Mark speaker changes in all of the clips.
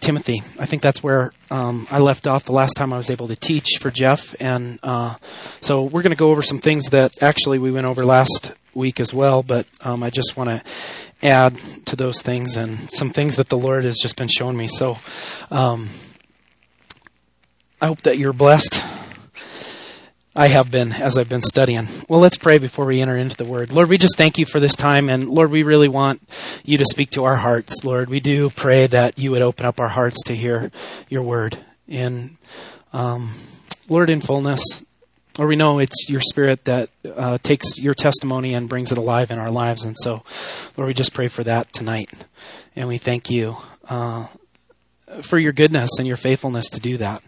Speaker 1: Timothy. I think that's where I left off the last time I was able to teach for Jeff. And so we're going to go over some things that actually we went over last week as well, but I just want to add to those things and some things that the Lord has just been showing me. So I hope that you're blessed. I have been as I've been studying. Well, let's pray before we enter into the Word. Lord, we just thank you for this time, and Lord, we really want you to speak to our hearts. Lord, we do pray that you would open up our hearts to hear your Word. And Lord, in fullness, Lord, we know it's your Spirit that takes your testimony and brings it alive in our lives. And so, Lord, we just pray for that tonight. And we thank you for your goodness and your faithfulness to do that.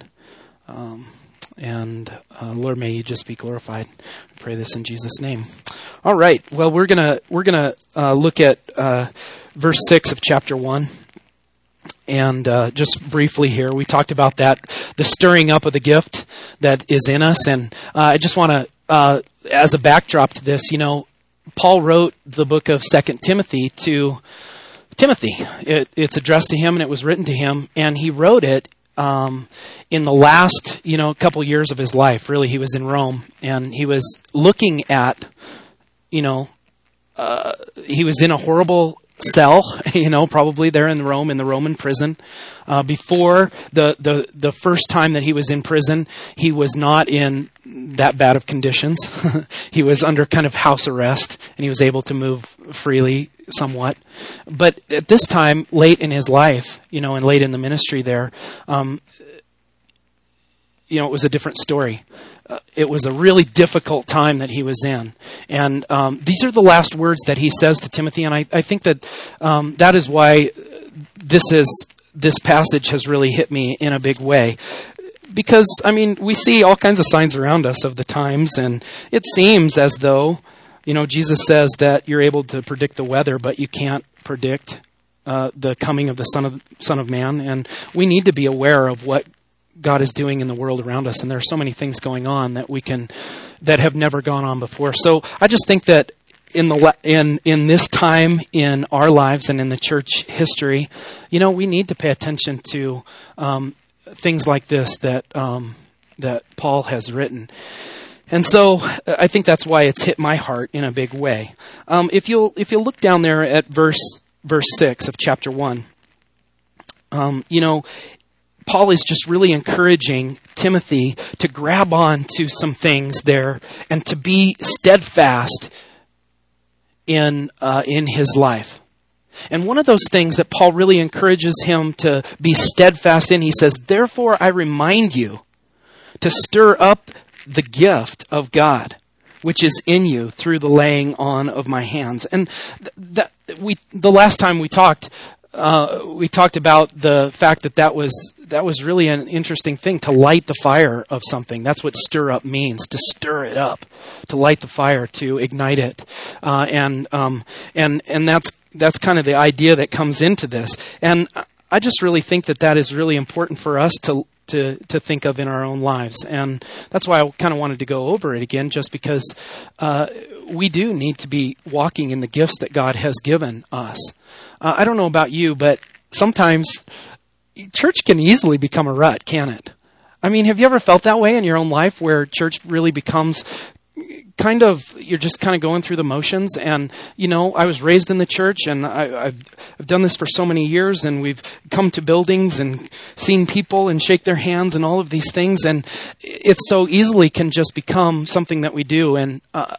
Speaker 1: And Lord, may you just be glorified. I pray this in Jesus' name. All right. Well, we're gonna look at verse 6 of chapter 1. And just briefly here, we talked about that, the stirring up of the gift that is in us. And I just want to, as a backdrop to this, Paul wrote the book of 2 Timothy to Timothy. It's addressed to him, and it was written to him, and he wrote it in the last, couple years of his life. Really, he was in Rome, and he was looking at, he was in a horrible cell, probably there in Rome, in the Roman prison. Before the first time that he was in prison, he was not in that bad of conditions. He was under kind of house arrest, and he was able to move freely somewhat. But at this time, late in his life, and late in the ministry there, it was a different story. It was a really difficult time that he was in. And these are the last words that he says to Timothy, and I think that that is why this passage has really hit me in a big way. Because, we see all kinds of signs around us of the times, and it seems as though, Jesus says that you're able to predict the weather, but you can't predict the coming of the Son of Man. And we need to be aware of what God is doing in the world around us, and there are so many things going on that have never gone on before. So I just think that in this time in our lives and in the church history, we need to pay attention to things like this that Paul has written. And so I think that's why it's hit my heart in a big way. If you'll look down there at verse 6 of chapter 1, Paul is just really encouraging Timothy to grab on to some things there and to be steadfast in his life. And one of those things that Paul really encourages him to be steadfast in, he says, "Therefore I remind you to stir up the gift of God, which is in you through the laying on of my hands." And the last time we talked about the fact that was really an interesting thing, to light the fire of something. That's what stir up means, to stir it up, to light the fire, to ignite it. And that's kind of the idea that comes into this. And I just really think that is really important for us to think of in our own lives. And that's why I kind of wanted to go over it again, just because we do need to be walking in the gifts that God has given us. I don't know about you, but sometimes church can easily become a rut, can't it? Have you ever felt that way in your own life, where church really becomes you're just kind of going through the motions? And, I was raised in the church, and I've done this for so many years, and we've come to buildings and seen people and shake their hands and all of these things. And it so easily can just become something that we do. And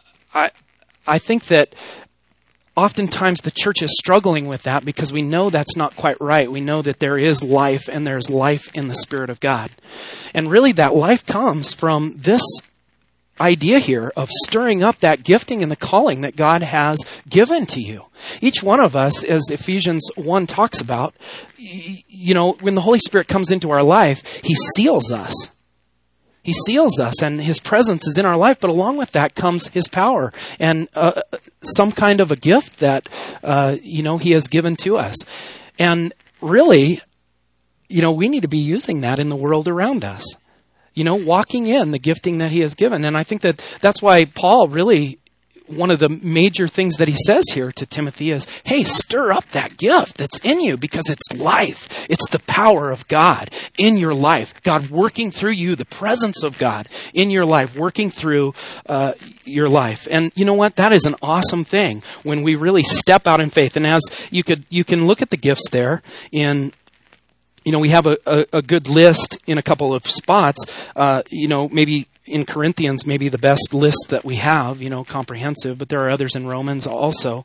Speaker 1: I think that oftentimes the church is struggling with that, because we know that's not quite right. We know that there is life, and there's life in the Spirit of God. And really that life comes from this idea here of stirring up that gifting and the calling that God has given to you. Each one of us, as Ephesians 1 talks about, when the Holy Spirit comes into our life, He seals us. He seals us, and His presence is in our life, but along with that comes His power and some kind of a gift that, He has given to us. And really, we need to be using that in the world around us. Walking in the gifting that He has given. And I think that's why Paul really one of the major things that he says here to Timothy is, hey, stir up that gift that's in you, because it's life. It's the power of God in your life. God working through you, the presence of God in your life, working through your life. And you know what? That is an awesome thing when we really step out in faith. And as you can look at the gifts there in, we have a good list in a couple of spots, maybe in Corinthians, maybe the best list that we have, comprehensive, but there are others in Romans also.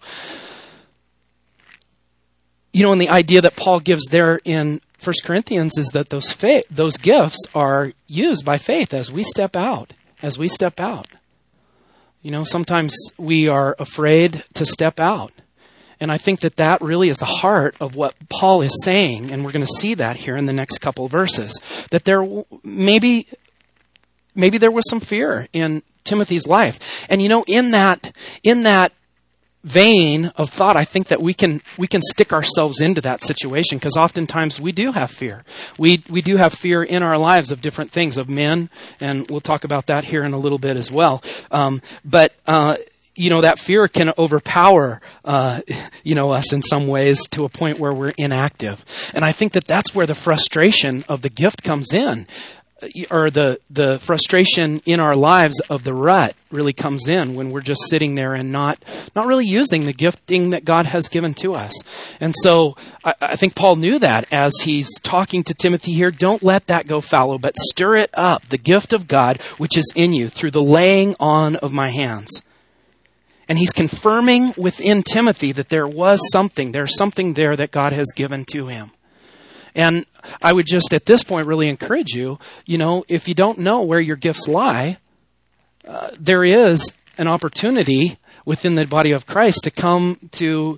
Speaker 1: And the idea that Paul gives there in 1 Corinthians is that those gifts are used by faith as we step out. Sometimes we are afraid to step out. And I think that really is the heart of what Paul is saying, and we're going to see that here in the next couple of verses, that there maybe there was some fear in Timothy's life. And in that vein of thought, I think that we can stick ourselves into that situation, because oftentimes we do have fear. We do have fear in our lives of different things, of men, and we'll talk about that here in a little bit as well. But that fear can overpower, us in some ways to a point where we're inactive. And I think that that's where the frustration of the gift comes in, or the frustration in our lives of the rut really comes in when we're just sitting there and not really using the gifting that God has given to us. And so I think Paul knew that as he's talking to Timothy here. Don't let that go fallow, but stir it up, the gift of God which is in you through the laying on of my hands. And he's confirming within Timothy that there's something there that God has given to him. And I would just at this point really encourage you, if you don't know where your gifts lie, there is an opportunity within the body of Christ to come to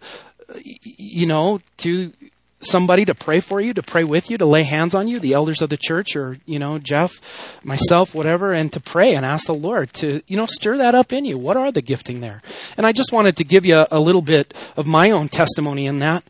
Speaker 1: somebody to pray for you, to pray with you, to lay hands on you, the elders of the church, or, Jeff, myself, whatever, and to pray and ask the Lord to, stir that up in you. What are the gifting there? And I just wanted to give you a little bit of my own testimony in that.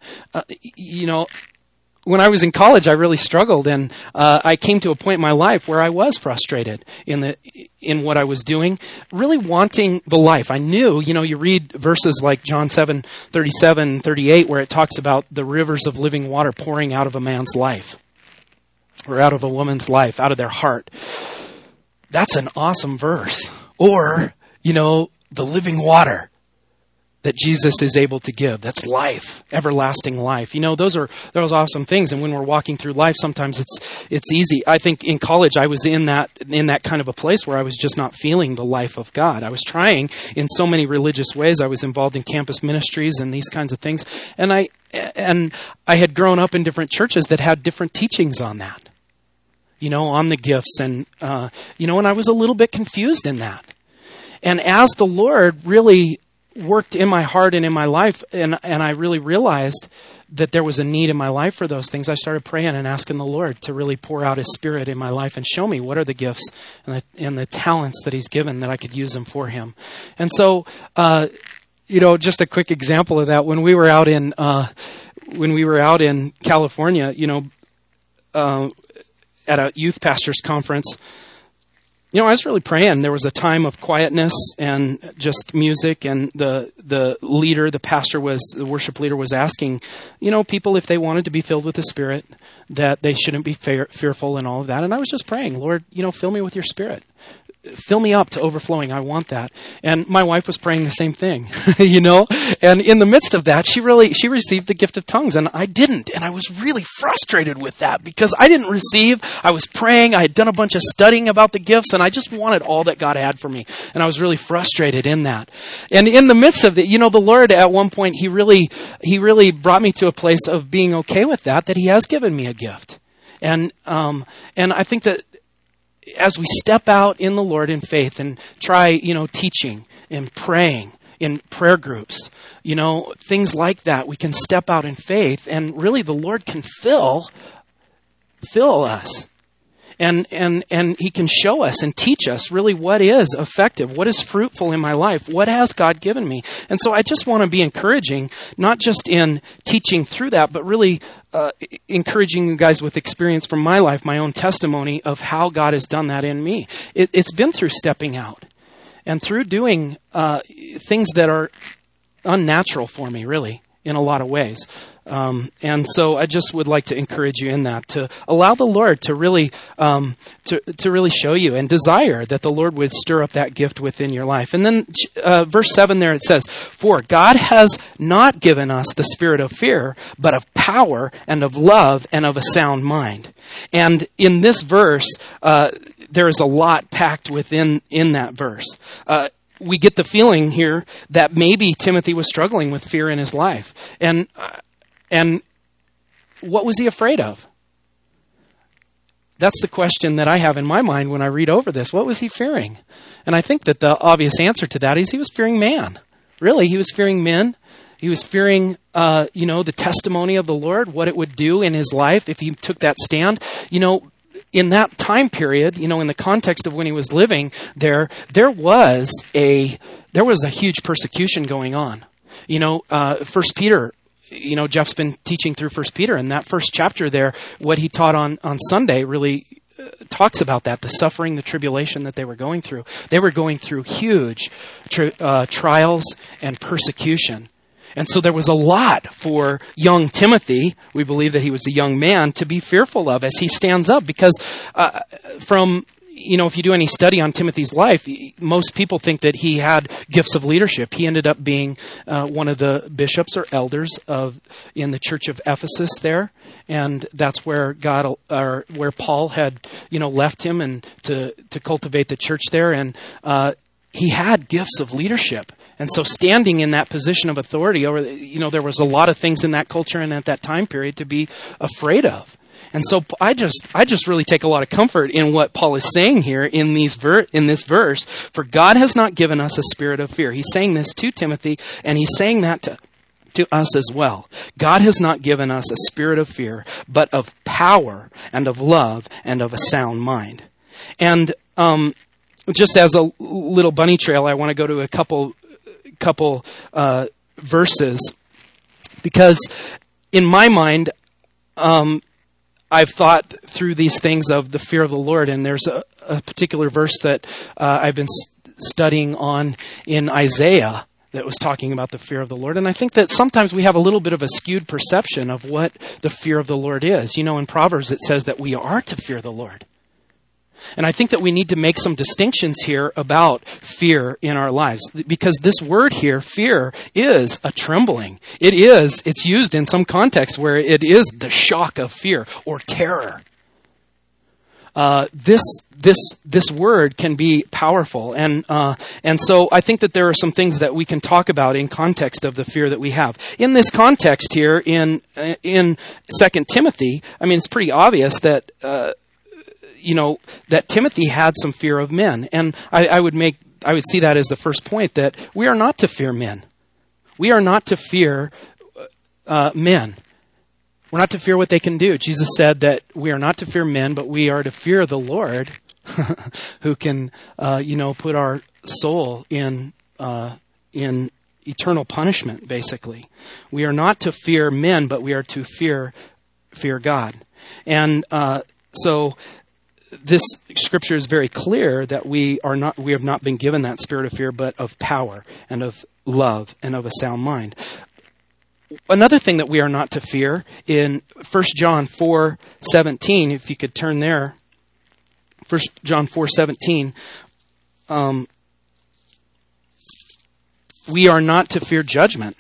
Speaker 1: When I was in college, I really struggled, and I came to a point in my life where I was frustrated in what I was doing, really wanting the life. I knew, you read verses like John 7:37, 38, where it talks about the rivers of living water pouring out of a man's life, or out of a woman's life, out of their heart. That's an awesome verse. Or, the living water that Jesus is able to give. That's life, everlasting life. Those are awesome things. And when we're walking through life, sometimes it's easy. I think in college I was in that kind of a place where I was just not feeling the life of God. I was trying in so many religious ways. I was involved in campus ministries and these kinds of things. And I had grown up in different churches that had different teachings on that, on the gifts. And, and I was a little bit confused in that. And as the Lord really worked in my heart and in my life, and I really realized that there was a need in my life for those things, I started praying and asking the Lord to really pour out His Spirit in my life and show me what are the gifts and the talents that He's given that I could use them for Him. And so, just a quick example of that, when we were out in California, at a youth pastors conference, I was really praying. There was a time of quietness and just music, and the worship leader was asking, people if they wanted to be filled with the Spirit, that they shouldn't be fearful and all of that. And I was just praying, Lord, fill me with your Spirit. Fill me up to overflowing. I want that. And my wife was praying the same thing, and in the midst of that, she received the gift of tongues, and I didn't. And I was really frustrated with that because I didn't receive. I was praying. I had done a bunch of studying about the gifts, and I just wanted all that God had for me. And I was really frustrated in that. And in the midst of it, the Lord at one point, He really brought me to a place of being okay with that He has given me a gift. And I think that as we step out in the Lord in faith and try, teaching and praying in prayer groups, things like that, we can step out in faith, and really the Lord can fill us. And He can show us and teach us really what is effective, what is fruitful in my life, what has God given me. And so I just want to be encouraging, not just in teaching through that, but really encouraging you guys with experience from my life, my own testimony of how God has done that in me. It's been through stepping out. and through doing things that are unnatural for me, really, in a lot of ways. And so I just would like to encourage you in that, to allow the Lord to really to really show you and desire that the Lord would stir up that gift within your life. And then verse 7 there, it says, "For God has not given us the spirit of fear, but of power and of love and of a sound mind." And in this verse, there is a lot packed within that verse. We get the feeling here that maybe Timothy was struggling with fear in his life. And what was he afraid of? That's the question that I have in my mind when I read over this. What was he fearing? And I think that the obvious answer to that is he was fearing man. Really, he was fearing men. He was fearing, the testimony of the Lord, what it would do in his life if he took that stand. In that time period, in the context of when he was living there was a huge persecution going on. 1 Peter, Jeff's been teaching through 1 Peter, and that first chapter there, what he taught on Sunday really talks about that, the suffering, the tribulation that they were going through. They were going through huge trials and persecution. And so there was a lot for young Timothy, we believe that he was a young man, to be fearful of as he stands up. Because if you do any study on Timothy's life, most people think that he had gifts of leadership. He ended up being one of the bishops or elders in the church of Ephesus there. And that's where where Paul had, left him and to cultivate the church there. And he had gifts of leadership. And so standing in that position of authority there was a lot of things in that culture and at that time period to be afraid of. And so I just really take a lot of comfort in what Paul is saying here in this verse. For God has not given us a spirit of fear. He's saying this to Timothy, and he's saying that to us as well. God has not given us a spirit of fear, but of power and of love and of a sound mind. And just as a little bunny trail, I want to go to a couple verses, because in my mind, I've thought through these things of the fear of the Lord, and there's a particular verse that I've been studying on in Isaiah that was talking about the fear of the Lord. And I think that sometimes we have a little bit of a skewed perception of what the fear of the Lord is. In Proverbs it says that we are to fear the Lord. And I think that we need to make some distinctions here about fear in our lives, because this word here, fear, is a trembling. It's used in some contexts where it is the shock of fear or terror. This word can be powerful, and so I think that there are some things that we can talk about in context of the fear that we have. In this context here, in 2 Timothy, it's pretty obvious that that Timothy had some fear of men. And I would see that as the first point, that we are not to fear men. We are not to fear men. We're not to fear what they can do. Jesus said that we are not to fear men, but we are to fear the Lord who can, put our soul in eternal punishment, basically. We are not to fear men, but we are to fear God. And so this scripture is very clear that we have not been given that spirit of fear, but of power and of love and of a sound mind. Another thing that we are not to fear, in 1 John 4:17, if you could turn there, 1 John 4:17, we are not to fear judgment.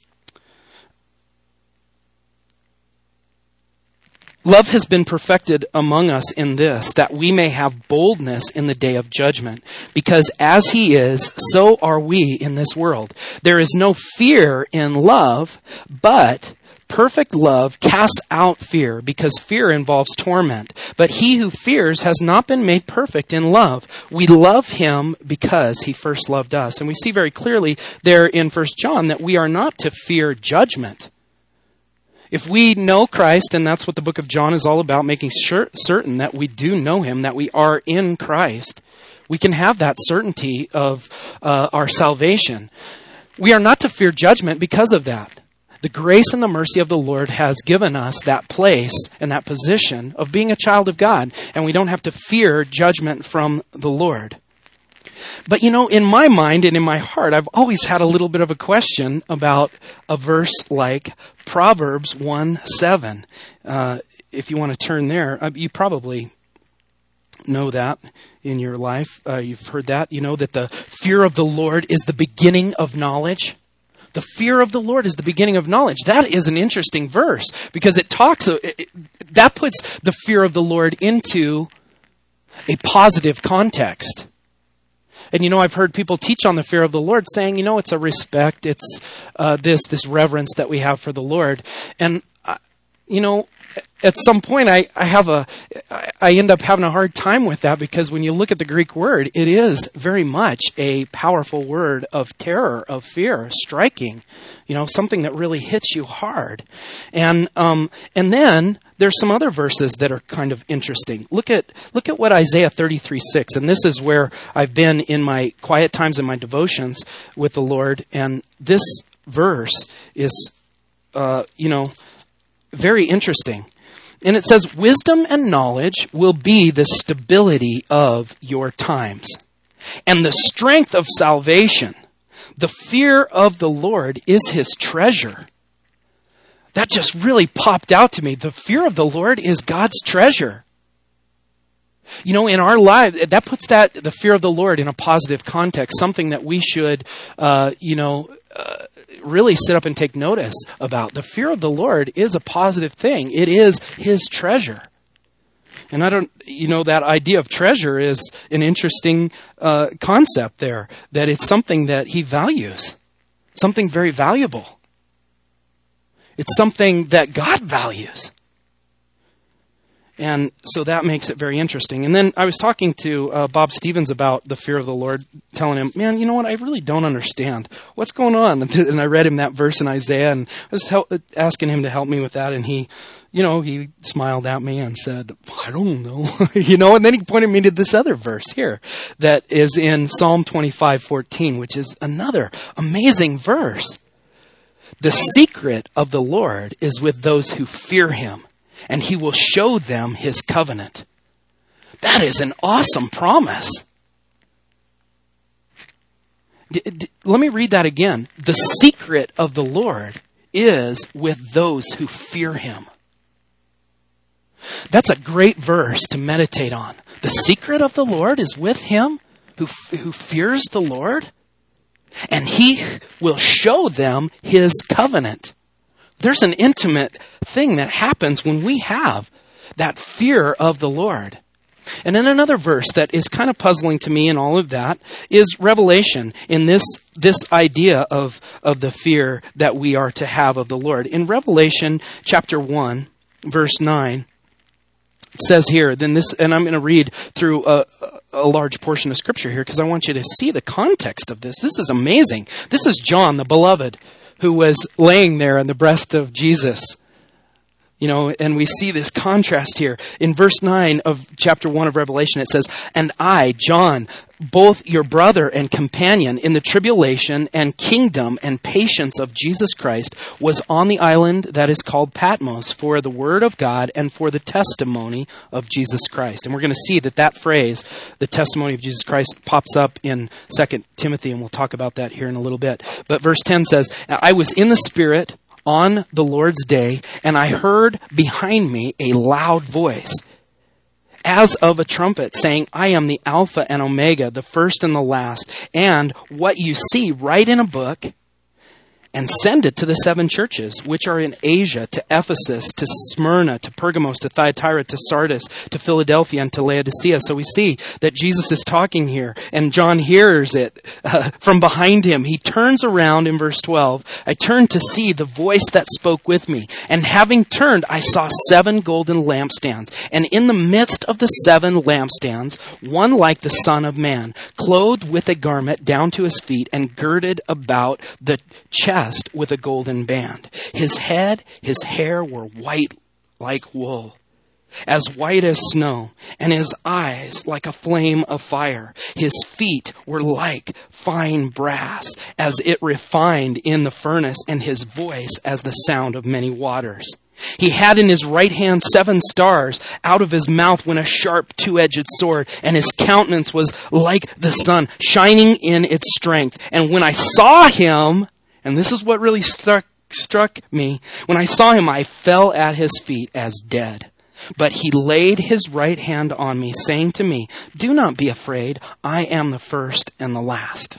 Speaker 1: Love has been perfected among us in this, that we may have boldness in the day of judgment. Because as he is, so are we in this world. There is no fear in love, but perfect love casts out fear, because fear involves torment. But he who fears has not been made perfect in love. We love him because he first loved us. And we see very clearly there in 1 John that we are not to fear judgment. If we know Christ, and that's what the book of John is all about, making certain that we do know him, that we are in Christ, we can have that certainty of our salvation. We are not to fear judgment because of that. The grace and the mercy of the Lord has given us that place and that position of being a child of God, and we don't have to fear judgment from the Lord. But in my mind and in my heart, I've always had a little bit of a question about a verse like Proverbs 1:7. If you want to turn there, you probably know that in your life. You've heard that. You know that the fear of the Lord is the beginning of knowledge. The fear of the Lord is the beginning of knowledge. That is an interesting verse because that puts the fear of the Lord into a positive context. And I've heard people teach on the fear of the Lord saying, it's a respect, it's this reverence that we have for the Lord. And at some point I end up having a hard time with that because when you look at the Greek word, it is very much a powerful word of terror, of fear, striking, something that really hits you hard. And then there's some other verses that are kind of interesting. Look at what Isaiah 33:6, and this is where I've been in my quiet times in my devotions with the Lord, and this verse is, very interesting. And it says, wisdom and knowledge will be the stability of your times, and the strength of salvation. The fear of the Lord is his treasure. That just really popped out to me. The fear of the Lord is God's treasure. In our life, that puts the fear of the Lord in a positive context, something that we should, really sit up and take notice about. The fear of the Lord is a positive thing. It is his treasure. And that idea of treasure is an interesting concept there, that it's something that he values, something very valuable. It's something that God values. And so that makes it very interesting. And then I was talking to Bob Stevens about the fear of the Lord, telling him, man, you know what? I really don't understand. What's going on? And I read him that verse in Isaiah, and I was asking him to help me with that. And he smiled at me and said, I don't know. And then he pointed me to this other verse here that is in Psalm 25:14, which is another amazing verse. The secret of the Lord is with those who fear him, and he will show them his covenant. That is an awesome promise. Let me read that again. The secret of the Lord is with those who fear him. That's a great verse to meditate on. The secret of the Lord is with him who fears the Lord, and he will show them his covenant. There's an intimate thing that happens when we have that fear of the Lord. And then another verse that is kind of puzzling to me in all of that is Revelation, in this idea of the fear that we are to have of the Lord. In Revelation chapter 1, verse 9, it says here, and I'm going to read through a large portion of Scripture here because I want you to see the context of this. This is amazing. This is John, the beloved, who was laying there on the breast of Jesus. And we see this contrast here. In verse 9 of chapter 1 of Revelation, it says, and I, John, both your brother and companion in the tribulation and kingdom and patience of Jesus Christ, was on the island that is called Patmos for the word of God and for the testimony of Jesus Christ. And we're going to see that phrase, the testimony of Jesus Christ, pops up in 2 Timothy, and we'll talk about that here in a little bit. But verse 10 says, I was in the Spirit on the Lord's day, and I heard behind me a loud voice, as of a trumpet, saying, I am the Alpha and Omega, the first and the last. And what you see, write in a book and send it to the 7 churches, which are in Asia, to Ephesus, to Smyrna, to Pergamos, to Thyatira, to Sardis, to Philadelphia, and to Laodicea. So we see that Jesus is talking here, and John hears it from behind him. He turns around in verse 12. I turned to see the voice that spoke with me, and having turned, I saw 7 golden lampstands, and in the midst of the 7 lampstands, one like the Son of Man, clothed with a garment down to his feet, and girded about the chest with a golden band. His head, his hair were white like wool, as white as snow, and his eyes like a flame of fire. His feet were like fine brass, as it refined in the furnace, and his voice as the sound of many waters. He had in his right hand 7 stars. Out of his mouth went a sharp 2-edged sword, and his countenance was like the sun, shining in its strength. And when I saw him, and this is what really struck me, when I saw him, I fell at his feet as dead. But he laid his right hand on me, saying to me, "Do not be afraid. I am the first and the last."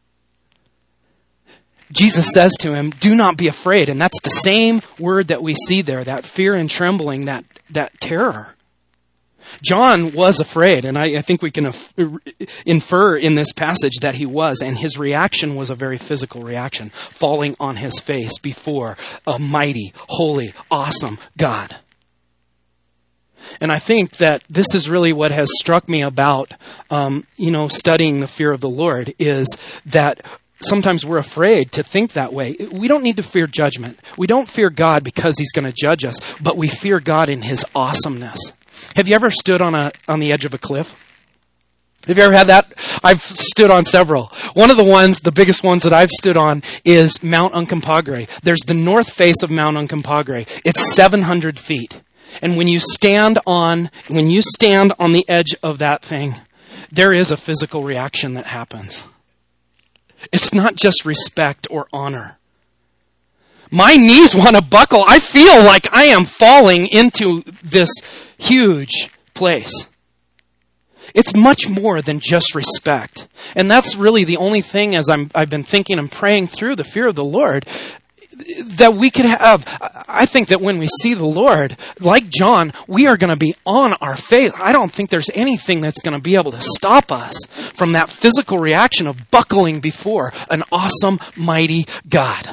Speaker 1: Jesus says to him, "Do not be afraid." And that's the same word that we see there, that fear and trembling, that terror. John was afraid, and I think we can infer in this passage that he was, and his reaction was a very physical reaction, falling on his face before a mighty, holy, awesome God. And I think that this is really what has struck me about, studying the fear of the Lord, is that sometimes we're afraid to think that way. We don't need to fear judgment. We don't fear God because he's going to judge us, but we fear God in his awesomeness. Have you ever stood on the edge of a cliff? Have you ever had that? I've stood on several. One of the biggest ones that I've stood on is Mount Uncompahgre. There's the north face of Mount Uncompahgre. It's 700 feet. And when you stand on the edge of that thing, there is a physical reaction that happens. It's not just respect or honor. My knees want to buckle. I feel like I am falling into this huge place. It's much more than just respect. And that's really the only thing, as I've been thinking and praying through the fear of the Lord, that we could have. I think that when we see the Lord, like John, we are going to be on our face. I don't think there's anything that's going to be able to stop us from that physical reaction of buckling before an awesome, mighty God.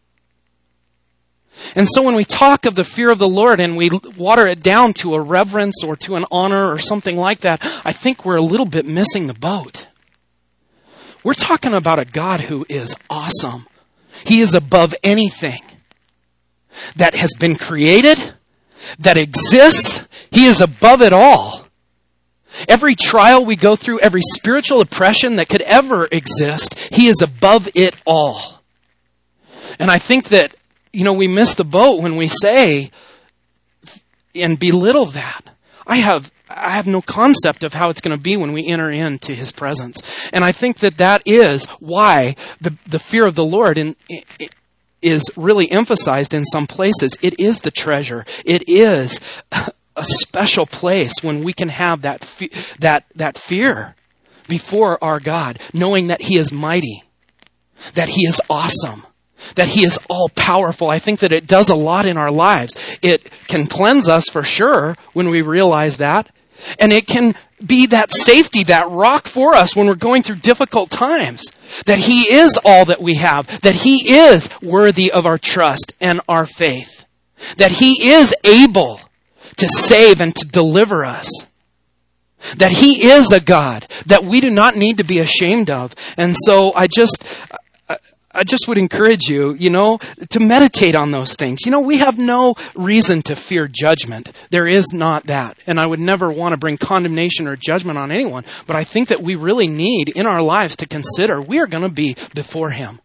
Speaker 1: And so when we talk of the fear of the Lord and we water it down to a reverence or to an honor or something like that, I think we're a little bit missing the boat. We're talking about a God who is awesome. He is above anything that has been created, that exists. He is above it all. Every trial we go through, every spiritual oppression that could ever exist, he is above it all. And I think that, we miss the boat when we say and belittle that. I have no concept of how it's going to be when we enter into his presence. And I think that is why the fear of the Lord is really emphasized in some places. It is the treasure. It is a special place when we can have that fear before our God, knowing that he is mighty, that he is awesome, that he is all-powerful. I think that it does a lot in our lives. It can cleanse us for sure when we realize that. And it can be that safety, that rock for us when we're going through difficult times. That he is all that we have. That he is worthy of our trust and our faith. That he is able to save and to deliver us. That he is a God that we do not need to be ashamed of. And so I just would encourage you, to meditate on those things. We have no reason to fear judgment. There is not that. And I would never want to bring condemnation or judgment on anyone. But I think that we really need in our lives to consider we are going to be before him.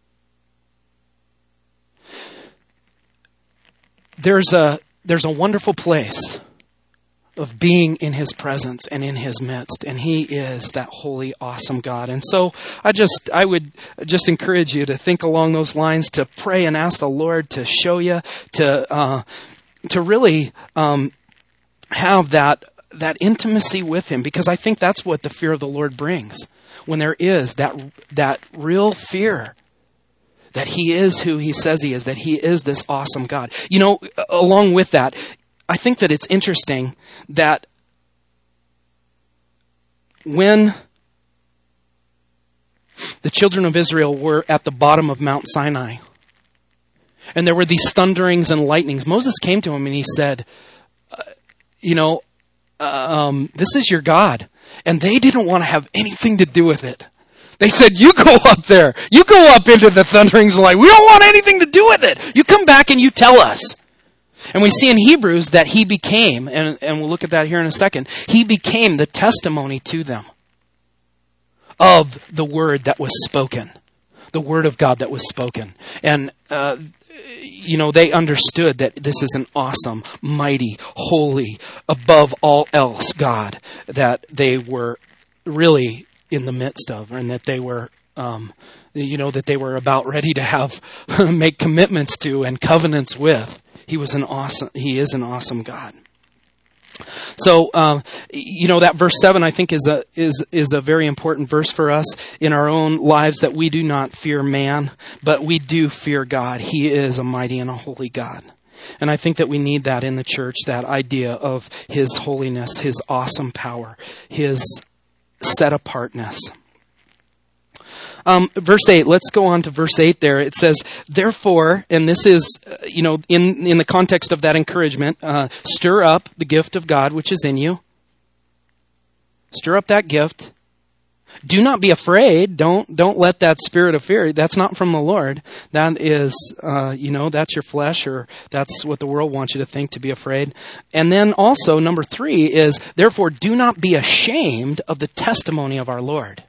Speaker 1: There's a wonderful place of being in his presence and in his midst. And he is that holy, awesome God. And so I would just encourage you to think along those lines, to pray and ask the Lord to show you, to really have that intimacy with him, because I think that's what the fear of the Lord brings. When there is that real fear that he is who he says he is, that he is this awesome God. Along with that, I think that it's interesting that when the children of Israel were at the bottom of Mount Sinai, and there were these thunderings and lightnings, Moses came to him and he said, this is your God. And they didn't want to have anything to do with it. They said, you go up there. You go up into the thunderings and light. We don't want anything to do with it. You come back and you tell us. And we see in Hebrews that he became, and we'll look at that here in a second, he became the testimony to them of the word that was spoken, the word of God that was spoken. And they understood that this is an awesome, mighty, holy, above all else God that they were really in the midst of, and that they were, that they were about ready to have, make commitments to and covenants with. He is an awesome God. So, that verse 7, I think, is a very important verse for us in our own lives, that we do not fear man, but we do fear God. He is a mighty and a holy God. And I think that we need that in the church, that idea of his holiness, his awesome power, his set-apartness. Verse 8, let's go on to verse 8 there. It says, therefore, and this is, in the context of that encouragement, stir up the gift of God which is in you. Stir up that gift. Do not be afraid. Don't let that spirit of fear, that's not from the Lord. That is, that's your flesh, or that's what the world wants you to think, to be afraid. And then also, number 3 is, therefore, do not be ashamed of the testimony of our Lord.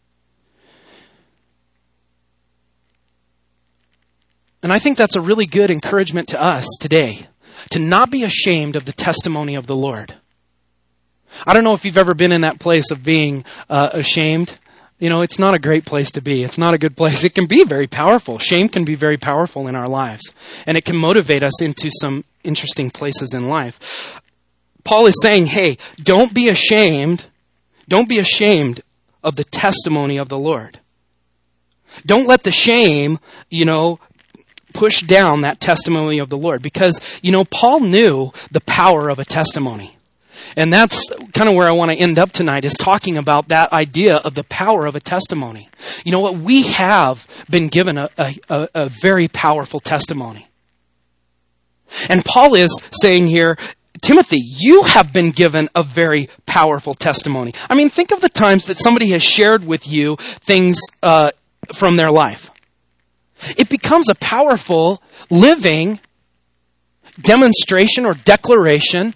Speaker 1: And I think that's a really good encouragement to us today, to not be ashamed of the testimony of the Lord. I don't know if you've ever been in that place of being ashamed. It's not a great place to be. It's not a good place. It can be very powerful. Shame can be very powerful in our lives, and it can motivate us into some interesting places in life. Paul is saying, hey, don't be ashamed. Don't be ashamed of the testimony of the Lord. Don't let the shame, push down that testimony of the Lord, because, Paul knew the power of a testimony. And that's kind of where I want to end up tonight, is talking about that idea of the power of a testimony. You know what? We have been given a very powerful testimony. And Paul is saying here, Timothy, you have been given a very powerful testimony. I mean, think of the times that somebody has shared with you things from their life. It becomes a powerful, living demonstration or declaration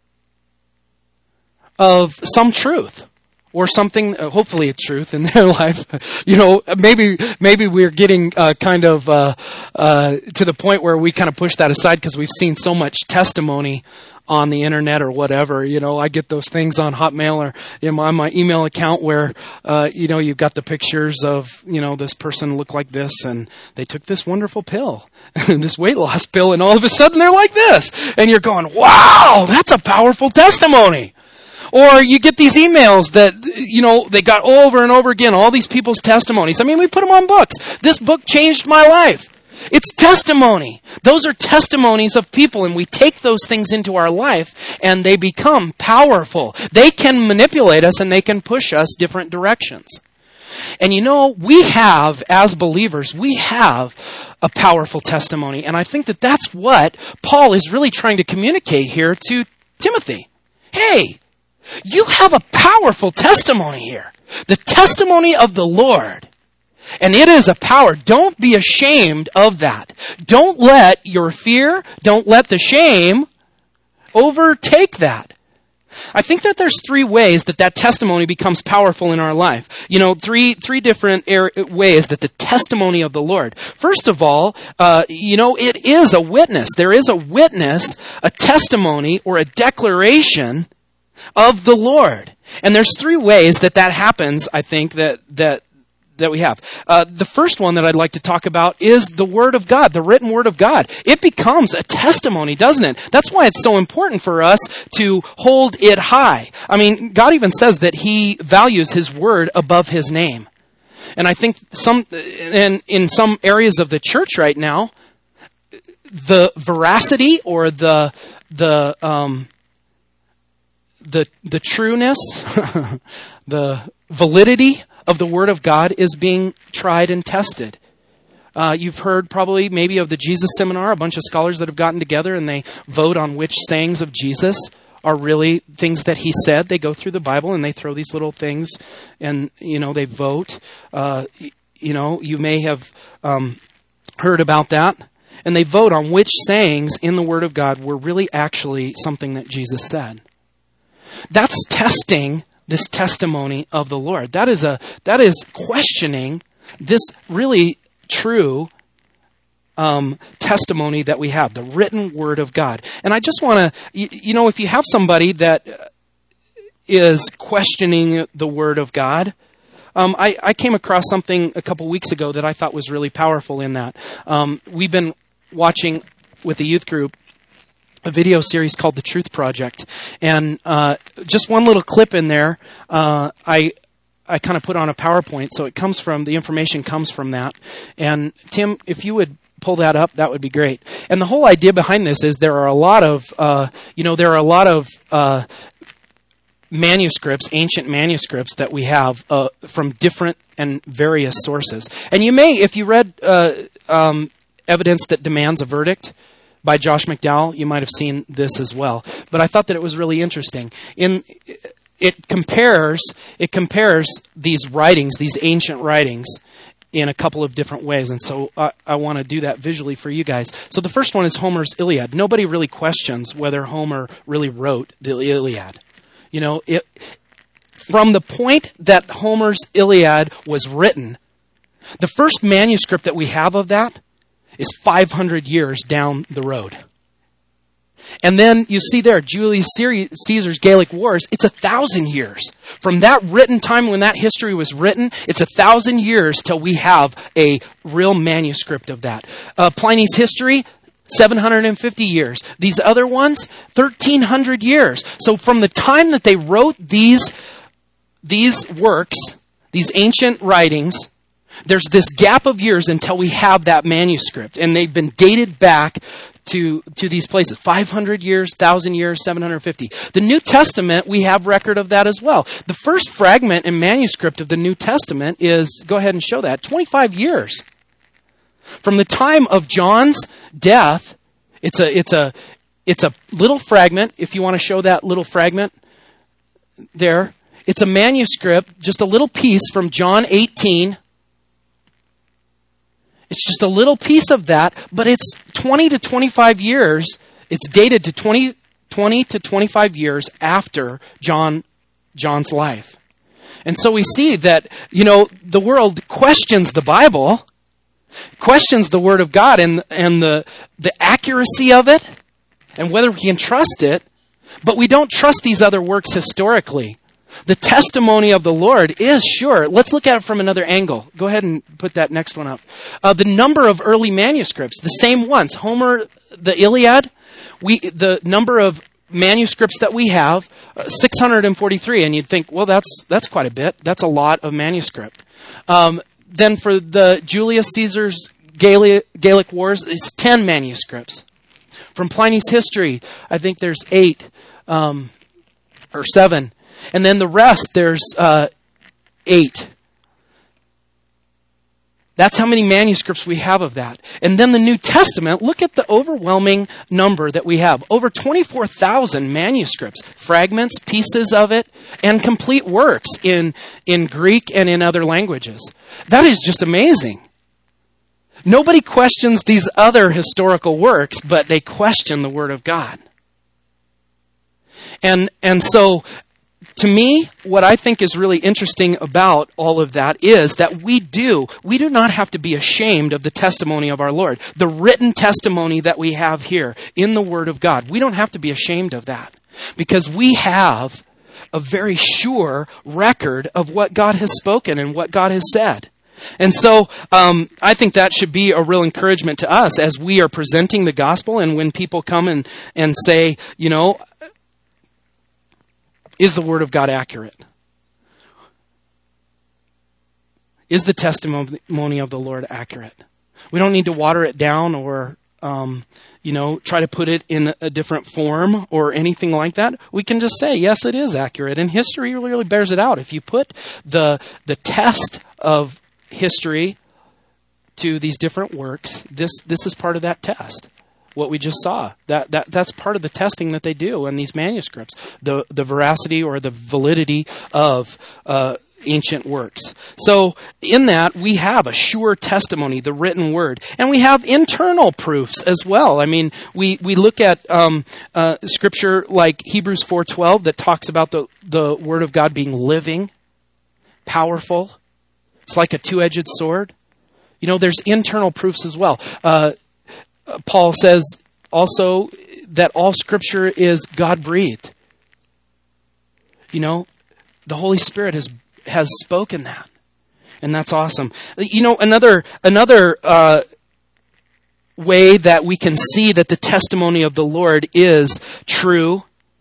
Speaker 1: of some truth, or something, hopefully a truth in their life. Maybe we're getting kind of to the point where we kind of push that aside because we've seen so much testimony on the internet or whatever. I get those things on Hotmail or on my email account where, you've got the pictures of, this person looked like this and they took this wonderful pill, this weight loss pill, and all of a sudden they're like this. And you're going, wow, that's a powerful testimony. Or you get these emails that, they got over and over again, all these people's testimonies. I mean, we put them on books. This book changed my life. It's testimony. Those are testimonies of people, and we take those things into our life, and they become powerful. They can manipulate us, and they can push us different directions. And we have, as believers, we have a powerful testimony. And I think that that's what Paul is really trying to communicate here to Timothy. Hey, you have a powerful testimony here. The testimony of the Lord. And it is a power. Don't be ashamed of that. Don't let your fear, don't let the shame overtake that. I think that there's 3 ways that testimony becomes powerful in our life. Three different ways that the testimony of the Lord. First of all, it is a witness. There is a witness, a testimony, or a declaration of the Lord. And there's 3 ways that happens, I think, that we have. The first one that I'd like to talk about is the Word of God, the written Word of God. It becomes a testimony, doesn't it? That's why it's so important for us to hold it high. I mean, God even says that He values His Word above His name. And I think in some areas of the church right now, the veracity or the trueness, the validity of the Word of God is being tried and tested. You've heard probably maybe of the Jesus Seminar, a bunch of scholars that have gotten together and they vote on which sayings of Jesus are really things that He said. They go through the Bible and they throw these little things and, they vote. You may have heard about that. And they vote on which sayings in the Word of God were really actually something that Jesus said. That's testing this testimony of the Lord. That is questioning this really true testimony that we have, the written Word of God. And I just want to, if you have somebody that is questioning the Word of God, I came across something a couple weeks ago that I thought was really powerful in that. We've been watching with the youth group a video series called The Truth Project. And just one little clip in there, I kind of put on a PowerPoint, so the information comes from that. And Tim, if you would pull that up, that would be great. And the whole idea behind this is there are a lot of manuscripts, ancient manuscripts that we have from different and various sources. And you may, if you read Evidence That Demands a Verdict by Josh McDowell, you might have seen this as well. But I thought that it was really interesting. It compares these writings, these ancient writings, in a couple of different ways. And so I want to do that visually for you guys. So the first one is Homer's Iliad. Nobody really questions whether Homer really wrote the Iliad. From the point that Homer's Iliad was written, the first manuscript that we have of that is 500 years down the road. And then you see there, Julius Caesar's Gallic Wars, it's 1,000 years. From that written time when that history was written, it's 1,000 years till we have a real manuscript of that. Pliny's History, 750 years. These other ones, 1,300 years. So from the time that they wrote these works, these ancient writings, there's this gap of years until we have that manuscript. And they've been dated back to these places. 500 years, 1,000 years, 750. The New Testament, we have record of that as well. The first fragment and manuscript of the New Testament is, go ahead and show that, 25 years. From the time of John's death, it's a little fragment. If you want to show that little fragment there, it's a manuscript, just a little piece from John 18. It's just a little piece of that, but it's 20 to 25 years. It's dated to 20 to 25 years after John's life. And so we see that, the world questions the Bible, questions the Word of God and the accuracy of it and whether we can trust it, but we don't trust these other works historically. The testimony of the Lord is sure. Let's look at it from another angle. Go ahead and put that next one up. The number of early manuscripts, the same ones. Homer, the Iliad, the number of manuscripts that we have, 643. And you'd think, well, that's quite a bit. That's a lot of manuscript. Then for the Julius Caesar's Gallic Wars, it's 10 manuscripts. From Pliny's History, I think there's 8 or 7. And then the rest, there's 8. That's how many manuscripts we have of that. And then the New Testament, look at the overwhelming number that we have. Over 24,000 manuscripts, fragments, pieces of it, and complete works in Greek and in other languages. That is just amazing. Nobody questions these other historical works, but they question the Word of God. And so, to me, what I think is really interesting about all of that is that we do not have to be ashamed of the testimony of our Lord. The written testimony that we have here in the Word of God. We don't have to be ashamed of that because we have a very sure record of what God has spoken and what God has said. And so I think that should be a real encouragement to us as we are presenting the gospel, and when people come and say, is the Word of God accurate? Is the testimony of the Lord accurate? We don't need to water it down or, try to put it in a different form or anything like that. We can just say, yes, it is accurate. And history really bears it out. If you put the test of history to these different works, this is part of that test. What we just saw, that's part of the testing that they do in these manuscripts, the veracity or the validity of ancient works. So in that, we have a sure testimony, the written word, and we have internal proofs as well. I mean, we look at scripture like Hebrews 4:12 that talks about the Word of God being living, powerful. It's like a two-edged sword. There's internal proofs as well. Paul says also that all Scripture is God-breathed. You know, the Holy Spirit has spoken that. And that's awesome. You know, another way that we can see that the testimony of the Lord is true,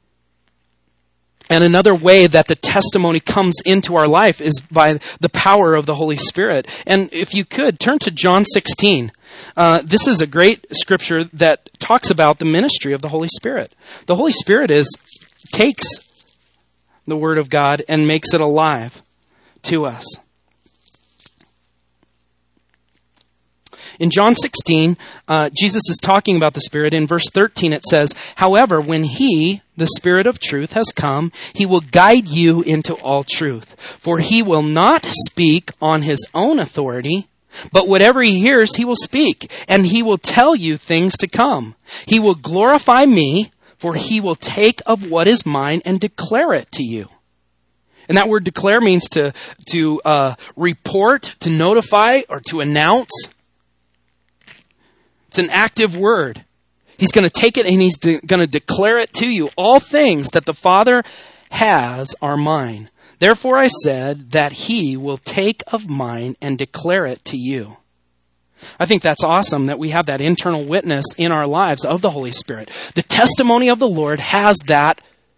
Speaker 1: and another way that the testimony comes into our life, is by the power of the Holy Spirit. And if you could, turn to John 16. This is a great scripture that talks about the ministry of the Holy Spirit. The Holy Spirit takes the Word of God and makes it alive to us. In John 16, Jesus is talking about the Spirit. In verse 13 it says, "However, when He, the Spirit of truth, has come, He will guide you into all truth. For He will not speak on His own authority, but whatever He hears, He will speak, and He will tell you things to come. He will glorify Me, for He will take of what is mine and declare it to you." And that word declare means to report, to notify, or to announce. It's an active word. He's going to take it and He's going to declare it to you. All things that the Father has are mine. Therefore I said that He will take of mine and declare it to you. I think that's awesome that we have that internal witness in our lives of the Holy Spirit. The testimony of the Lord has that,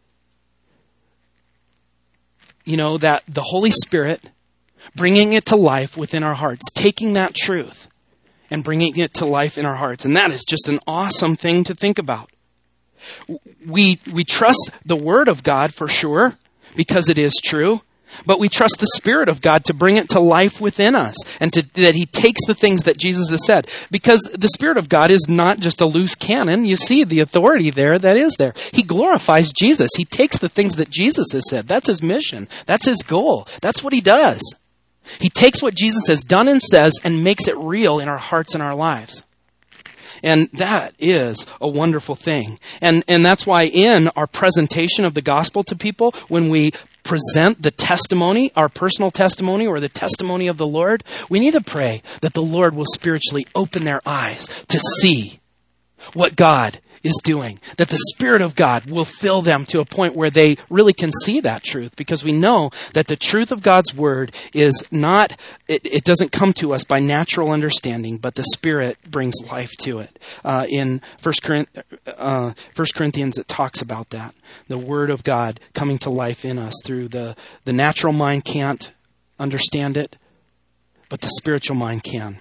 Speaker 1: you know, that the Holy Spirit bringing it to life within our hearts, taking that truth and bringing it to life in our hearts. And that is just an awesome thing to think about. We trust the Word of God for sure, because it is true. But we trust the Spirit of God to bring it to life within us, and that He takes the things that Jesus has said. Because the Spirit of God is not just a loose cannon. You see the authority there that is there. He glorifies Jesus. He takes the things that Jesus has said. That's His mission. That's His goal. That's what He does. He takes what Jesus has done and says and makes it real in our hearts and our lives. And that is a wonderful thing. And that's why in our presentation of the gospel to people, when we present the testimony, our personal testimony or the testimony of the Lord, we need to pray that the Lord will spiritually open their eyes to see what God is doing, that the Spirit of God will fill them to a point where they really can see that truth, because we know that the truth of God's Word is not, it doesn't come to us by natural understanding, but the Spirit brings life to it. In 1 Corinthians, it talks about that. The Word of God coming to life in us through the natural mind can't understand it, but the spiritual mind can.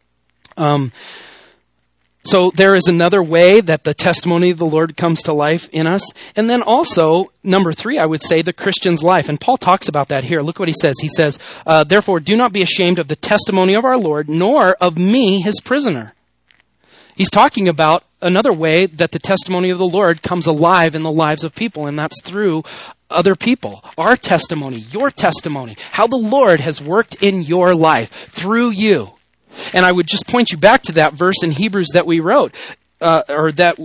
Speaker 1: So there is another way that the testimony of the Lord comes to life in us. And then also, number 3, I would say, the Christian's life. And Paul talks about that here. Look what he says. He says, "Therefore, do not be ashamed of the testimony of our Lord, nor of me, His prisoner." He's talking about another way that the testimony of the Lord comes alive in the lives of people, and that's through other people. Our testimony, your testimony, how the Lord has worked in your life through you. And I would just point you back to that verse in Hebrews that we wrote, or that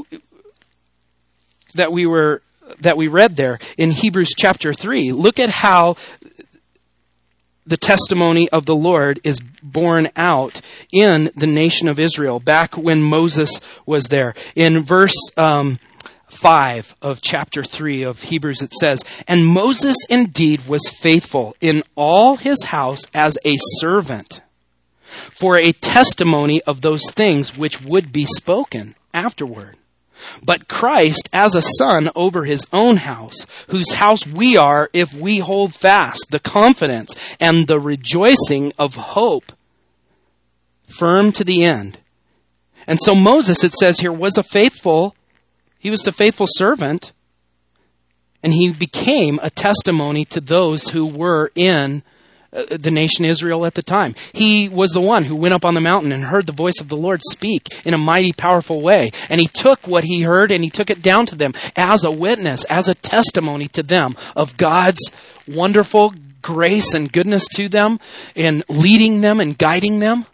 Speaker 1: we read there in Hebrews chapter 3. Look at how the testimony of the Lord is borne out in the nation of Israel back when Moses was there. In verse 5 of chapter 3 of Hebrews, it says, "And Moses indeed was faithful in all his house as a servant, for a testimony of those things which would be spoken afterward. But Christ as a son over His own house, whose house we are if we hold fast the confidence and the rejoicing of hope firm to the end." And so Moses, it says here, was a faithful servant, and he became a testimony to those who were in the nation Israel at the time. He was the one who went up on the mountain and heard the voice of the Lord speak in a mighty, powerful way. And he took what he heard and he took it down to them as a witness, as a testimony to them of God's wonderful grace and goodness to them, and leading them and guiding them.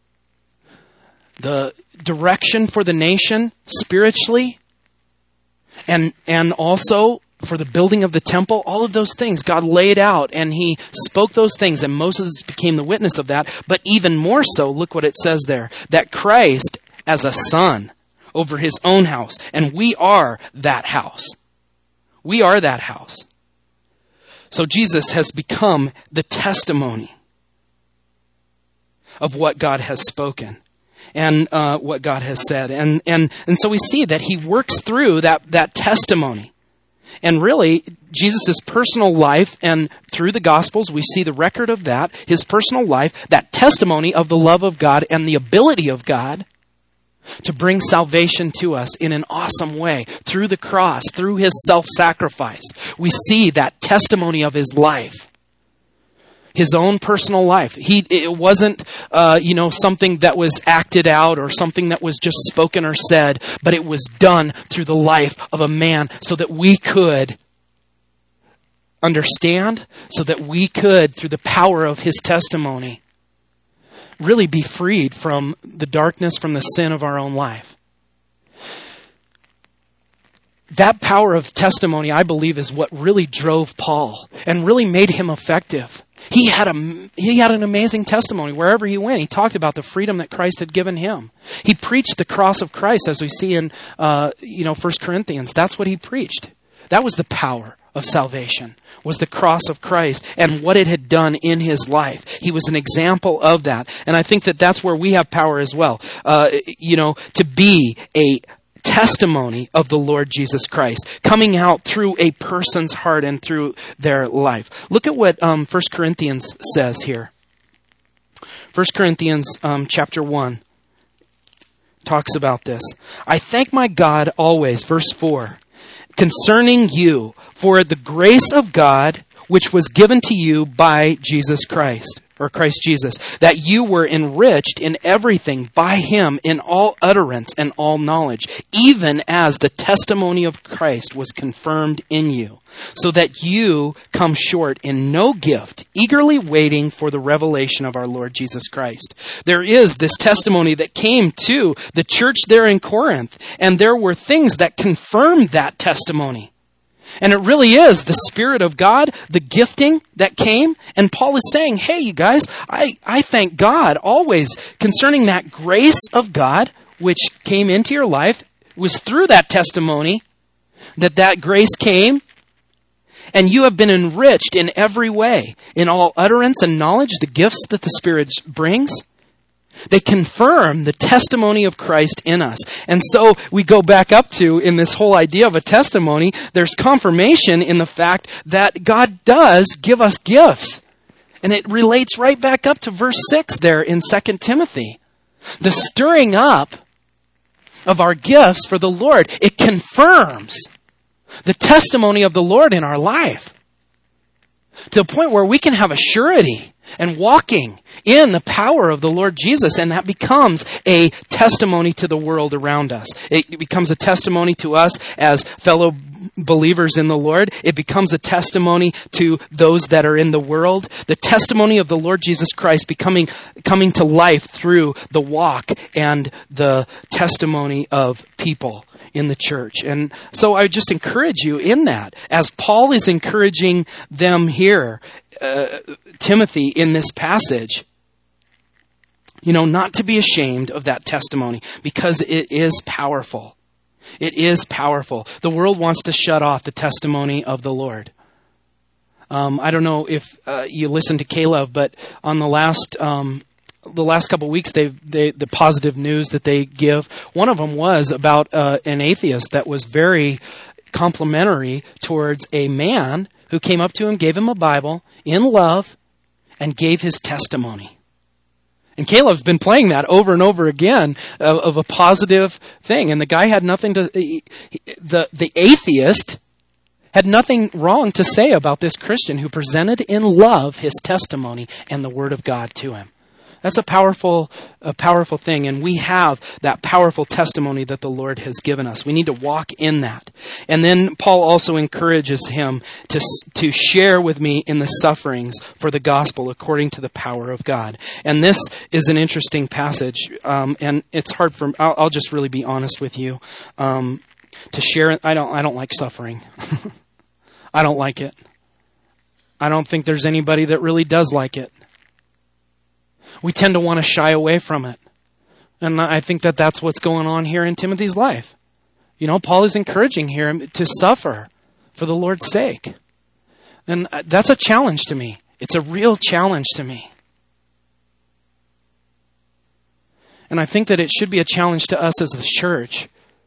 Speaker 1: The direction for the nation spiritually, and also for the building of the temple, all of those things God laid out, and He spoke those things, and Moses became the witness of that. But even more so, look what it says there, that Christ, as a son over his own house. And we are that house. We are that house. So Jesus has become the testimony of what God has spoken and what God has said. And so we see that he works through that testimony. And really, Jesus' personal life, and through the Gospels, we see the record of that, his personal life, that testimony of the love of God and the ability of God to bring salvation to us in an awesome way through the cross, through his self-sacrifice. We see that testimony of his life, his own personal life. It wasn't, something that was acted out or something that was just spoken or said, but it was done through the life of a man so that we could understand, so that we could, through the power of his testimony, really be freed from the darkness, from the sin of our own life. That power of testimony, I believe, is what really drove Paul and really made him effective. He had an amazing testimony. Wherever he went, he talked about the freedom that Christ had given him. He preached the cross of Christ, as we see in 1 Corinthians. That's what he preached. That was the power of salvation, was the cross of Christ and what it had done in his life. He was an example of that. And I think that that's where we have power as well, to be a testimony of the Lord Jesus Christ, coming out through a person's heart and through their life. Look at what 1 Corinthians says here. 1 Corinthians chapter 1 talks about this. I thank my God always, verse 4, concerning you, for the grace of God which was given to you by Jesus Christ, or Christ Jesus, that you were enriched in everything by him in all utterance and all knowledge, even as the testimony of Christ was confirmed in you, so that you come short in no gift, eagerly waiting for the revelation of our Lord Jesus Christ. There is this testimony that came to the church there in Corinth, and there were things that confirmed that testimony. And it really is the Spirit of God, the gifting that came. And Paul is saying, hey, you guys, I thank God always concerning that grace of God, which came into your life. It was through that testimony that grace came. And you have been enriched in every way, in all utterance and knowledge, the gifts that the Spirit brings. They confirm the testimony of Christ in us. And so we go back up to, in this whole idea of a testimony, there's confirmation in the fact that God does give us gifts. And it relates right back up to verse 6 there in 2 Timothy. The stirring up of our gifts for the Lord, it confirms the testimony of the Lord in our life, to a point where we can have a surety and walking in the power of the Lord Jesus, and that becomes a testimony to the world around us. It becomes a testimony to us as fellow believers in the Lord. It becomes a testimony to those that are in the world. The testimony of the Lord Jesus Christ coming to life through the walk and the testimony of people in the church. And so I just encourage you in that, as Paul is encouraging them here, Timothy, in this passage, not to be ashamed of that testimony, because it is powerful. It is powerful. The world wants to shut off the testimony of the Lord. I don't know if you listened to Caleb, but on the last couple of weeks, the positive news that they give, one of them was about an atheist that was very complimentary towards a man who came up to him, gave him a Bible in love, and gave his testimony. And Caleb's been playing that over and over again of a positive thing. And the guy had nothing to... The atheist had nothing wrong to say about this Christian who presented in love his testimony and the Word of God to him. That's a powerful thing, and we have that powerful testimony that the Lord has given us. We need to walk in that. And then Paul also encourages him to share with me in the sufferings for the gospel according to the power of God. And this is an interesting passage, and it's hard for... I'll just really be honest with you. To share, I don't like suffering. I don't like it. I don't think there's anybody that really does like it. We tend to want to shy away from it. And I think that that's what's going on here in Timothy's life. Paul is encouraging him to suffer for the Lord's sake. And that's a challenge to me. It's a real challenge to me. And I think that it should be a challenge to us as the church.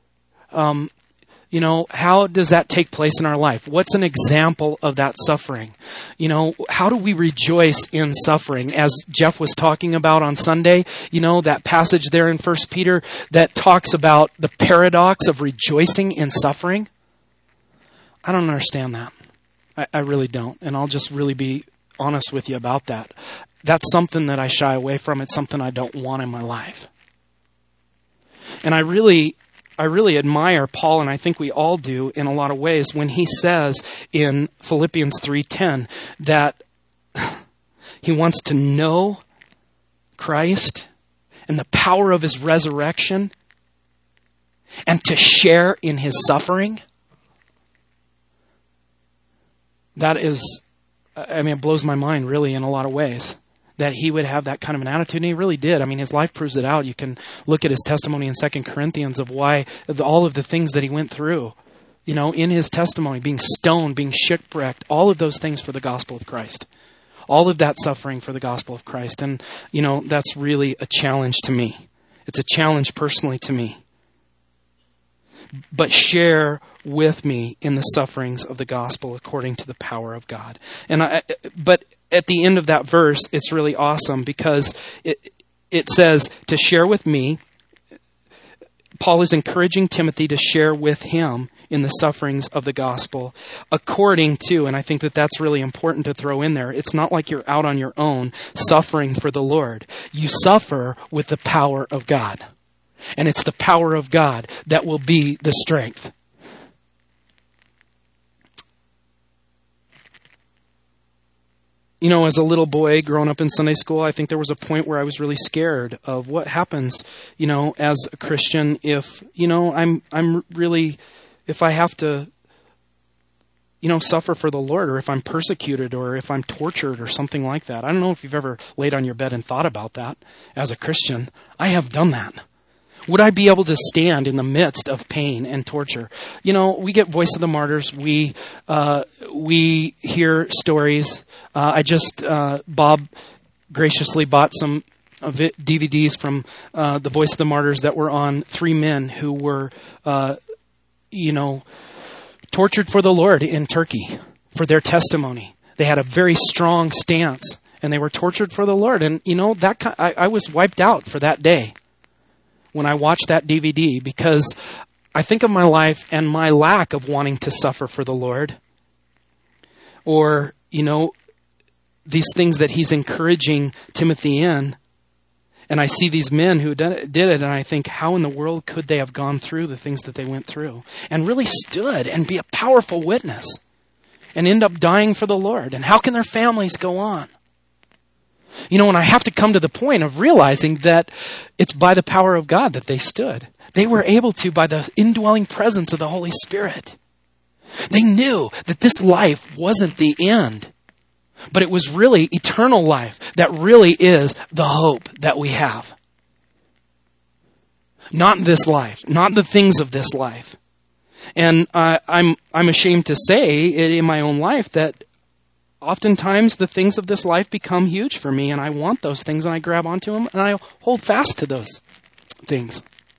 Speaker 1: How does that take place in our life? What's an example of that suffering? How do we rejoice in suffering? As Jeff was talking about on Sunday, that passage there in 1 Peter that talks about the paradox of rejoicing in suffering. I don't understand that. I really don't. And I'll just really be honest with you about that. That's something that I shy away from. It's something I don't want in my life. And I really admire Paul, and I think we all do in a lot of ways, when he says in Philippians 3:10 that he wants to know Christ and the power of his resurrection and to share in his suffering. That is, it blows my mind really in a lot of ways that he would have that kind of an attitude, and he really did. His life proves it out. You can look at his testimony in 2 Corinthians of all of the things that he went through, in his testimony, being stoned, being shipwrecked, all of those things for the gospel of Christ. All of that suffering for the gospel of Christ. And, that's really a challenge to me. It's a challenge personally to me. But share with me in the sufferings of the gospel according to the power of God. But at the end of that verse, it's really awesome because it says to share with me. Paul is encouraging Timothy to share with him in the sufferings of the gospel according to, and I think that that's really important to throw in there. It's not like you're out on your own suffering for the Lord. You suffer with the power of God. And it's the power of God that will be the strength. As a little boy growing up in Sunday school, I think there was a point where I was really scared of what happens, as a Christian if I have to, suffer for the Lord, or if I'm persecuted, or if I'm tortured or something like that. I don't know if you've ever laid on your bed and thought about that as a Christian. I have done that. Would I be able to stand in the midst of pain and torture? We get Voice of the Martyrs. We hear stories. Bob graciously bought some DVDs from the Voice of the Martyrs that were on 3 men who were, tortured for the Lord in Turkey for their testimony. They had a very strong stance, and they were tortured for the Lord. And I was wiped out for that day when I watched that DVD, because I think of my life and my lack of wanting to suffer for the Lord. Or, these things that he's encouraging Timothy in. And I see these men who did it, and I think, how in the world could they have gone through the things that they went through and really stood and be a powerful witness and end up dying for the Lord? And how can their families go on? And I have to come to the point of realizing that it's by the power of God that they stood. They were able to by the indwelling presence of the Holy Spirit. They knew that this life wasn't the end, but it was really eternal life that really is the hope that we have. Not this life, not the things of this life. And I'm ashamed to say it in my own life that oftentimes the things of this life become huge for me, and I want those things, and I grab onto them, and I hold fast to those things.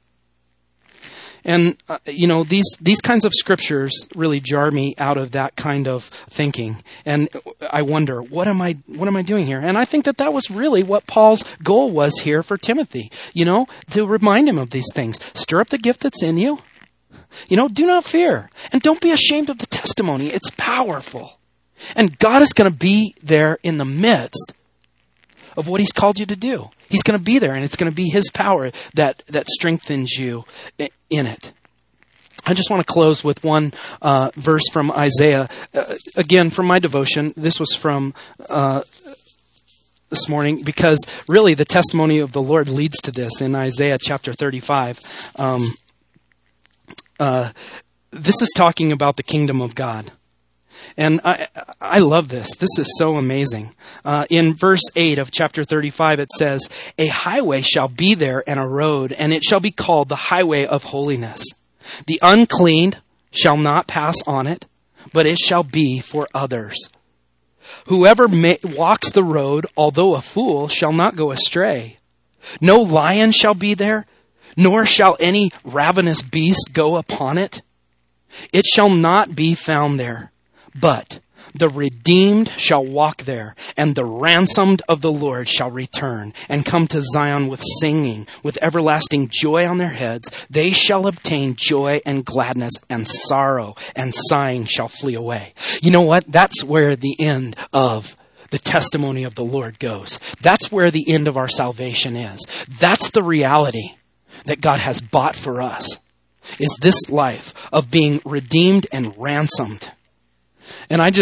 Speaker 1: And, these kinds of scriptures really jar me out of that kind of thinking. And I wonder, what am I doing here? And I think that was really what Paul's goal was here for Timothy, to remind him of these things. Stir up the gift that's in you. Do not fear. And don't be ashamed of the testimony. It's powerful. And God is going to be there in the midst of what he's called you to do. He's going to be there, and it's going to be his power that strengthens you in it. I just want to close with one verse from Isaiah. Again, from my devotion, this was from this morning, because really the testimony of the Lord leads to this in Isaiah chapter 35. This is talking about the kingdom of God. And I love this. This is so amazing. In verse 8 of chapter 35, it says, "A highway shall be there and a road, and it shall be called the highway of holiness. The unclean shall not pass on it, but it shall be for others. Whoever walks the road, although a fool, shall not go astray. No lion shall be there, nor shall any ravenous beast go upon it. It shall not be found there. But the redeemed shall walk there, and the ransomed of the Lord shall return and come to Zion with singing, with everlasting joy on their heads. They shall obtain joy and gladness, and sorrow and sighing shall flee away." You know what? That's where the end of the testimony of the Lord goes. That's where the end of our salvation is. That's the reality that God has bought for us, is this life of being redeemed and ransomed. And I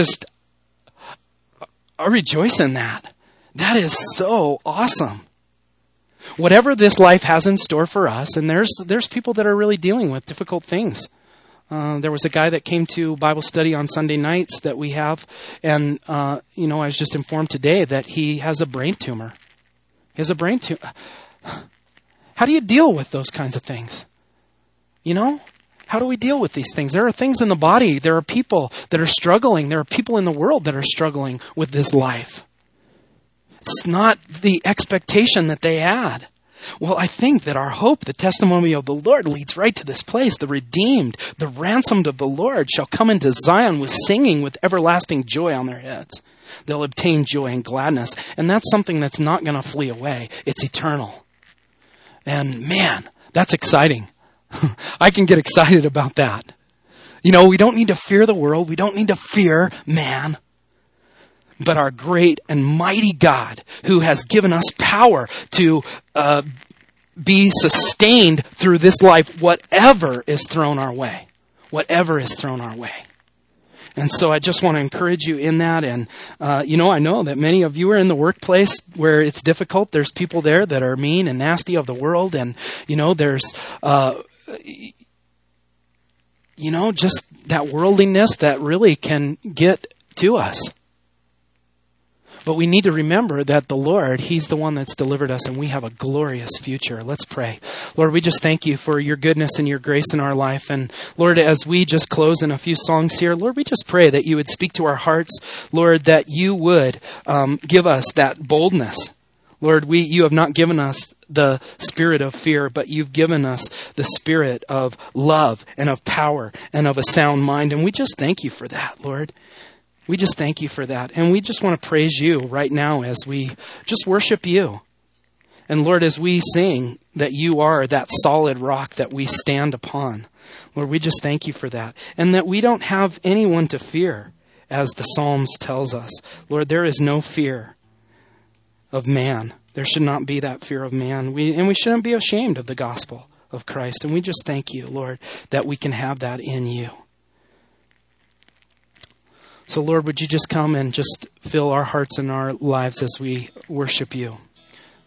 Speaker 1: rejoice in that. That is so awesome. Whatever this life has in store for us, and there's people that are really dealing with difficult things. There was a guy that came to Bible study on Sunday nights that we have, and I was just informed today that he has a brain tumor. He has a brain tumor. How do you deal with those kinds of things? How do we deal with these things? There are things in the body. There are people that are struggling. There are people in the world that are struggling with this life. It's not the expectation that they had. Well, I think that our hope, the testimony of the Lord, leads right to this place. The redeemed, the ransomed of the Lord shall come into Zion with singing, with everlasting joy on their heads. They'll obtain joy and gladness. And that's something that's not going to flee away. It's eternal. And man, that's exciting. I can get excited about that. We don't need to fear the world. We don't need to fear man. But our great and mighty God, who has given us power to be sustained through this life, whatever is thrown our way. Whatever is thrown our way. And so I just want to encourage you in that. And, I know that many of you are in the workplace where it's difficult. There's people there that are mean and nasty of the world. And, there's... just that worldliness that really can get to us. But we need to remember that the Lord, He's the one that's delivered us, and we have a glorious future. Let's pray. Lord, we just thank you for your goodness and your grace in our life. And Lord, as we just close in a few songs here, Lord, we just pray that you would speak to our hearts. Lord, that you would give us that boldness. Lord, you have not given us the spirit of fear, but you've given us the spirit of love and of power and of a sound mind. And we just thank you for that, Lord. We just thank you for that. And we just want to praise you right now as we just worship you. And Lord, as we sing that you are that solid rock that we stand upon, Lord, we just thank you for that. And that we don't have anyone to fear, as the Psalms tells us. Lord, there is no fear of man. There should not be that fear of man. We shouldn't be ashamed of the gospel of Christ. And we just thank you, Lord, that we can have that in you. So, Lord, would you just come and just fill our hearts and our lives as we worship you?